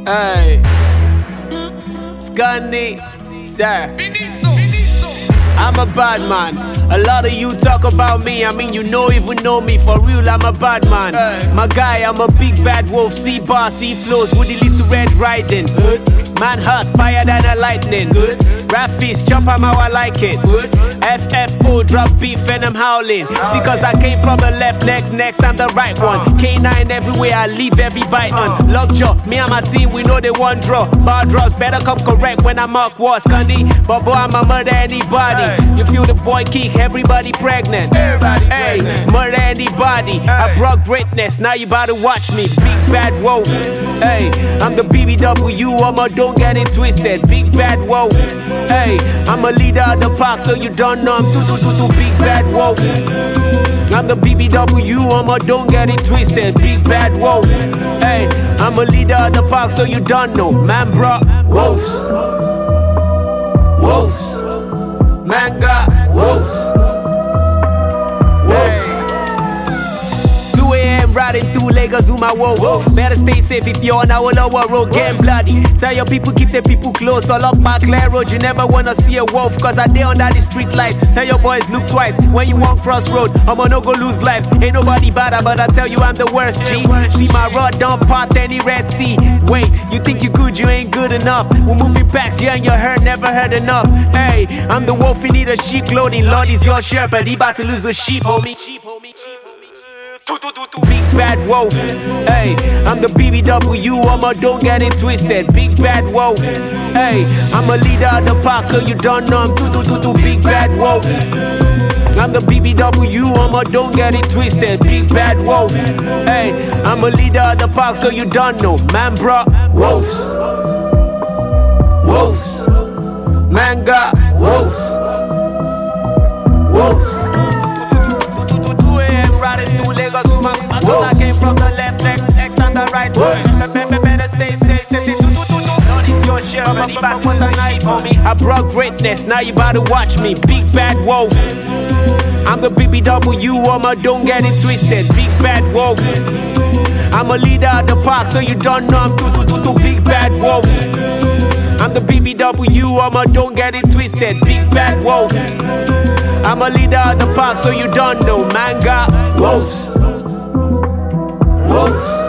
Hey, Scunny, sir. I'm a bad man. A lot of you talk about me. I mean, you know even know me. For real, I'm a bad man. My guy, I'm a big bad wolf. See bar, see flows with the little red riding. Man hot, fire than a lightning. Rap feast, jump on how I like it. FFO, drop beef and I'm howling. See, cause I came from the left, next, I'm the right one. K9 everywhere, I leave every bite on. Lockjaw, me and my team, we know they one draw. Bar draws, better come correct when I mark what's Scunny. But boy, I'ma murder anybody. You feel the boy kick, everybody pregnant. Hey, murder anybody. I brought greatness, now you about to watch me. Big bad wolf. Hey, I'm the BBW, I'ma don't get it twisted. Big bad wolf. Hey, I'm a leader of the pack, so you don't know I'm big bad wolf. I'm the BBW, I'ma don't get it twisted. Big bad wolf. Hey, I'm a leader of the pack, so you don't know. Man brought wolves. Wolves. Man got wolves. Wolves. 2 a.m. riding through Lagos with my wolves. Better stay safe if you're on our lower road, getting bloody. Tell your people, keep their people close. Or lock my clear road, you never wanna see a wolf. Cause I dare under the street light. Tell your boys, look twice when you walk crossroad. I'ma no go lose lives. Ain't nobody better, but I tell you I'm the worst, G. See my rod, don't part any Red Sea. Wait, you think you good, you ain't good enough. We're moving packs, yeah, and you heard, never heard enough. Hey, I'm the wolf, you need a sheep clothing. Lord is your shepherd, he about to lose a sheep, homie. Big bad wolf. Hey, I'm the BBW, I'ma don't get it twisted. Big bad wolf. Hey, I'm a leader of the pack, so you don't know I'm big bad wolf. I'm the BBW, I'ma don't get it twisted. Big bad wolf. Hey, I'm a leader of the pack, so you don't know. Man brought wolves. Wolves. Man got wolves. Wolves. 2 a.m. riding through Lagos with my cause I came from the left, next on the right. Better stay safe. Lord is your shepherd, he about to lose a sheep, homie. I brought greatness, now you about to watch me. Big bad wolf. I'm the BBW, I'ma don't get it twisted. Big bad wolf. I'm a leader of the pack, so you don't know I'm big bad wolf. I'm the BBW, I'ma don't get it twisted. Big bad wolf. I'm a leader of the pack, so you don't know. Man got wolves. Wolves.